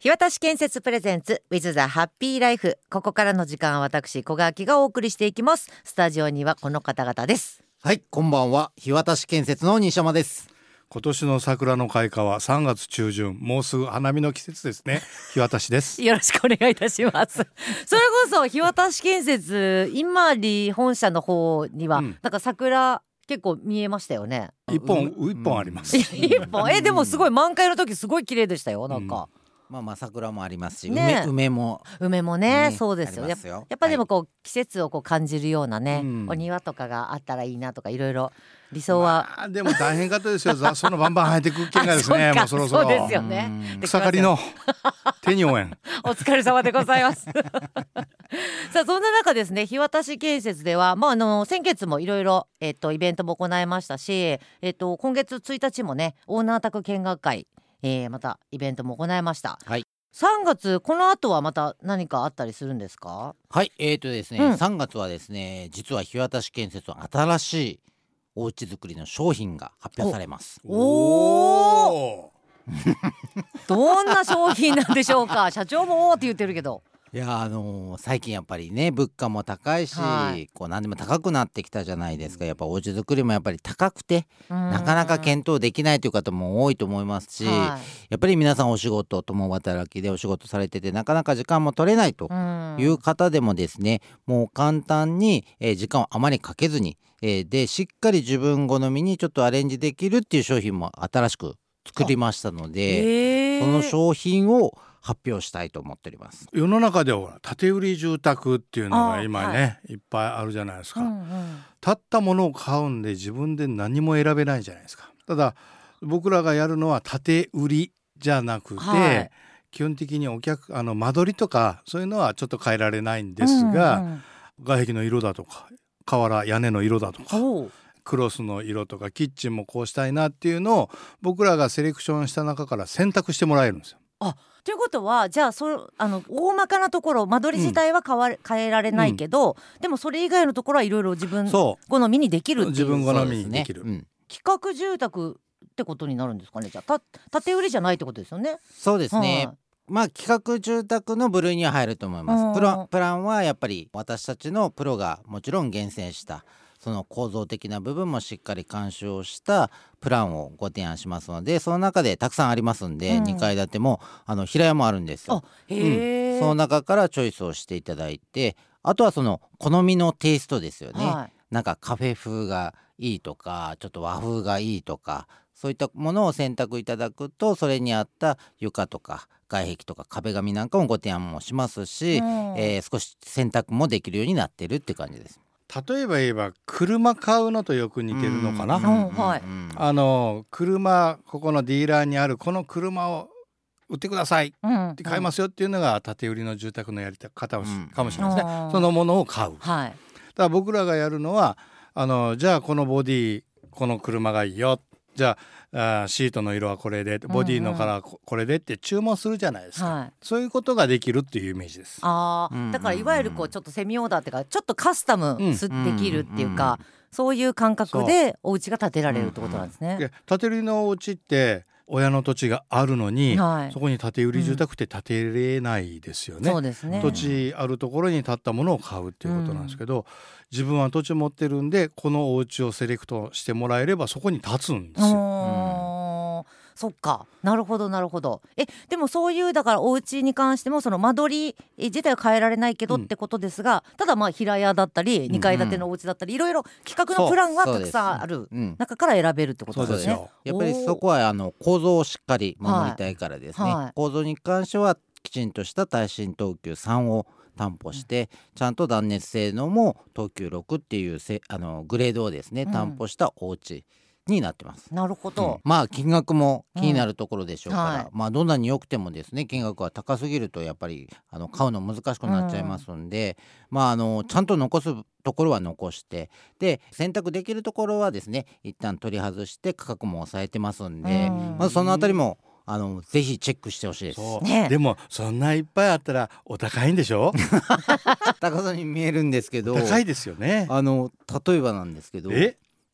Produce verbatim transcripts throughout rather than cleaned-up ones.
日渡建設プレゼンツ with the happy life。 ここからの時間は私小川木がお送りしていきます。スタジオにはこの方々です。 はい、こんばんは。日渡建設の西山です。 今年の桜の開花はさんがつちゅうじゅん、もうすぐ花見の季節ですね。日渡です。 よろしくお願いいたします。それこそ日渡建設今里本社の方には、うん、なんか桜結構見えましたよね。 一本、うん、一本あります。 一本えでもすごい満開の時すごい綺麗でしたよ。なんか、 うん、まあまあ桜もありますし、 ね、 梅, 梅も梅もね、ね、そうですよ。 や, よやっぱでもこう、はい、季節をこう感じるようなね、 うん、 お庭とかがあったらいいなとかいろいろ理想は、 まあ、でも大変かったですよ。そのバンバン生えてくる件がですねもうそろそろそうですよね。 草刈りの手に負えんお疲れ様でございますさあそんな中ですね、日渡建設では、まあ、あの先月もいろいろイベントも行いましたし、えっと、今月ついたちもねオーナー宅見学会、えー、またイベントも行いました。 はい、 さんがつこの後はまた何かあったりするんですか？ はいえーとですね、うん、さんがつはですね実は日渡建設の新しいおうち作りの商品が発表されます。 おおどんな商品なんでしょうか？社長もおーって言ってるけど、 いやあのー、最近やっぱりね物価も高いし、はい、こう何でも高くなってきたじゃないですか。やっぱおうち作りもやっぱり高くてなかなか検討できないという方も多いと思いますし、はい、やっぱり皆さんお仕事共働きでお仕事されててなかなか時間も取れないという方でもですね、もう簡単に、えー、時間をあまりかけずに、えー、でしっかり自分好みにちょっとアレンジできるっていう商品も新しく作りましたので、その商品を発表したいと思っております。 世の中では建売り住宅っていうのが今ね、はい、いっぱいあるじゃないですか、うんうん、建ったものを買うんで自分で何も選べないじゃないですか。ただ僕らがやるのは建売りじゃなくて、はい、基本的にお客あの間取りとかそういうのはちょっと変えられないんですが、うんうん、外壁の色だとか瓦屋根の色だとかクロスの色とかキッチンもこうしたいなっていうのを僕らがセレクションした中から選択してもらえるんですよ。 あということはじゃあそあの大まかなところ間取り自体は変われ、うん、変えられないけど、うん、でもそれ以外のところはいろいろ自分好みにできるっていう、 自分好みにできる、 ねうん、企画住宅ってことになるんですかね。じゃあた建売りじゃないってことですよね。 そうですね、はい、まあ企画住宅の部類には入ると思います。プラン、プランはやっぱり私たちのプロがもちろん厳選したその構造的な部分もしっかり監修をしたプランをご提案しますので、その中でたくさんありますんで、うん、にかい建てもあの平屋もあるんですよ。 あへ、 うん、その中からチョイスをしていただいて、あとはその好みのテイストですよね、はい、なんかカフェ風がいいとかちょっと和風がいいとかそういったものを選択いただくと、それに合った床とか外壁とか壁紙なんかもご提案もしますし、うん、えー、少し選択もできるようになってるって感じです。 例えば言えば車買うのとよく似てるのかな、 うんうんはい、 あの車ここのディーラーにあるこの車を売ってください、うん、って買いますよっていうのが建売りの住宅のやり方かもしれないですね、うん、そのものを買う、 はい、だから僕らがやるのはあのじゃあこのボディこの車がいいよ、じゃあ、あシートの色はこれでボディのカラーこれでって注文するじゃないですか、はい、そういうことができるっていうイメージです。 あ、うんうんうん、だからいわゆるこうちょっとセミオーダーっていうかちょっとカスタムできるっていうか、うんうんうん、そういう感覚でお家が建てられるってことなんですね、うんうん、 建て売りのお家って親の土地があるのに、はい、そこに建て売り住宅って建てれないですよね、 うん、そうですね。 土地あるところに建ったものを買うっていうことなんですけど、うん、自分は土地持ってるんでこのお家をセレクトしてもらえればそこに建つんですよ、 うん、そっか、なるほどなるほど。えでもそういうだからお家に関してもその間取り自体は変えられないけどってことですが、うん、ただまあ平屋だったりにかい建てのお家だったり、うん、いろいろ企画のプランがたくさんある中から選べるってことですね。 そうですよ。 やっぱりそこはあの構造をしっかり守りたいからですね、はいはい、構造に関してはきちんとした耐震等級さんを担保して、うん、ちゃんと断熱性能も等級ろくっていうせあのグレードをですね担保したお家になってます、 うん、なるほど、 うん、まあ金額も気になるところでしょうから、 うんはい、 まあどんなに良くてもですね金額は高すぎるとやっぱりあの買うの難しくなっちゃいますんで、うん、まああのちゃんと残すところは残してで選択できるところはですね一旦取り外して価格も抑えてますんで、うん、まずそのあたりもあのぜひチェックしてほしいです。 そう、ね、でもそんないっぱいあったらお高いんでしょ高さに見えるんですけど高いですよね。 あの例えばなんですけどえ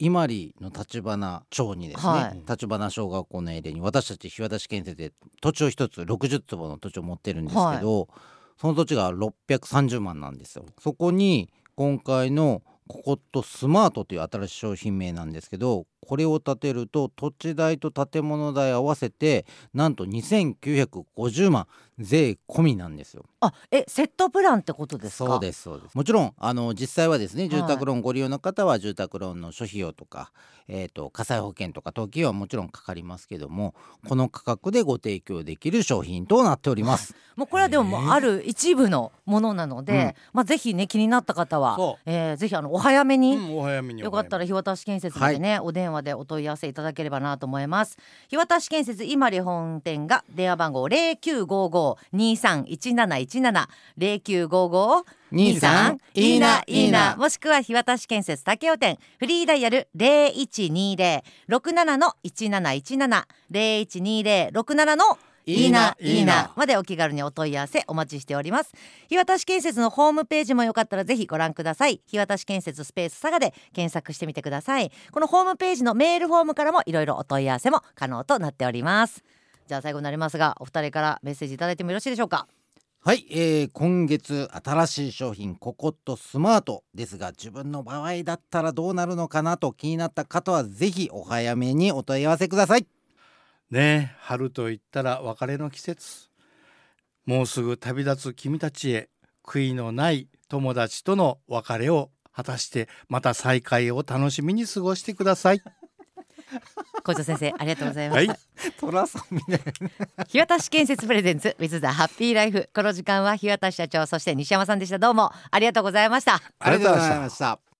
伊万里の立花町にですね、 はい、 立花小学校のエリアに私たち日渡建設で土地を一つろくじゅっつぼの土地を持ってるんですけど、はい、その土地がろっぴゃくさんじゅうまんなんですよ。そこに今回のココットスマートという新しい商品名なんですけど、これを建てると土地代と建物代合わせてなんとにせんきゅうひゃくごじゅうまん税込みなんですよ。 あ、え、セットプランってことですか？ そうですそうです。もちろんあの実際はですね、住宅ローンご利用の方は住宅ローンの諸費用とか、えーと、火災保険とか登記費はもちろんかかりますけども、この価格でご提供できる商品となっております。 もうこれはでももうある一部のものなので、うん、まあ、ぜひね気になった方は、えー、ぜひあのお早めに、うん、お早めによかったら日渡建設までね、はい、お電話でお問い合わせいただければなと思います。日渡建設伊万里本店が電話番号 ゼロきゅうごご にさんいちなないちなな ゼロきゅうごご にさんいいないいな、もしくは日渡建設武雄店フリーダイヤル ゼロいちにゼロ ろくななのいちなないちなな ゼロいちにゼロ ろくななのいいないいなまでお気軽にお問い合わせお待ちしております。日渡建設のホームページもよかったらぜひご覧ください。日渡建設スペース佐賀で検索してみてください。このホームページのメールフォームからもいろいろお問い合わせも可能となっております。じゃあ最後になりますが、お二人からメッセージいただいてもよろしいでしょうか？ はい、えー、今月新しい商品ココットスマートですが、自分の場合だったらどうなるのかなと気になった方はぜひお早めにお問い合わせくださいね。春といったら別れの季節、もうすぐ旅立つ君たちへ、悔いのない友達との別れを果たしてまた再会を楽しみに過ごしてください。 校長先生ありがとうございました、 はい、トラさんみたいな日渡建設プレゼンツ with the happy life。 この時間は日渡社長そして西山さんでした。どうもありがとうございました。 ありがとうございました。